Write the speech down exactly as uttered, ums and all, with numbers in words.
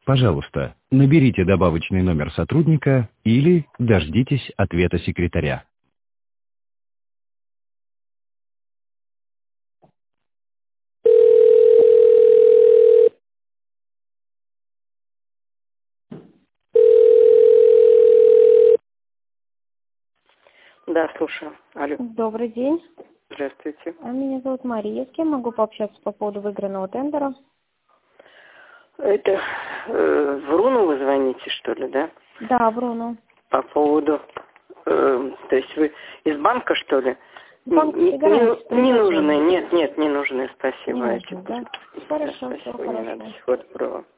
Пожалуйста, наберите добавочный номер сотрудника или дождитесь ответа секретаря. Да, слушаю. Алло. Добрый день. Здравствуйте. А Меня зовут Мария. С кем могу пообщаться по поводу выигранного тендера? Это э, в Руну вы звоните, что ли, да? Да, Бруно. По поводу... э, то есть вы из банка, что ли? Банк не, гарантии, не, не нужны. Нет, нет, не нужны. Спасибо. Не нужны, да? Да, Хорошо, спасибо, все не надо. хорошо. Всего доброго.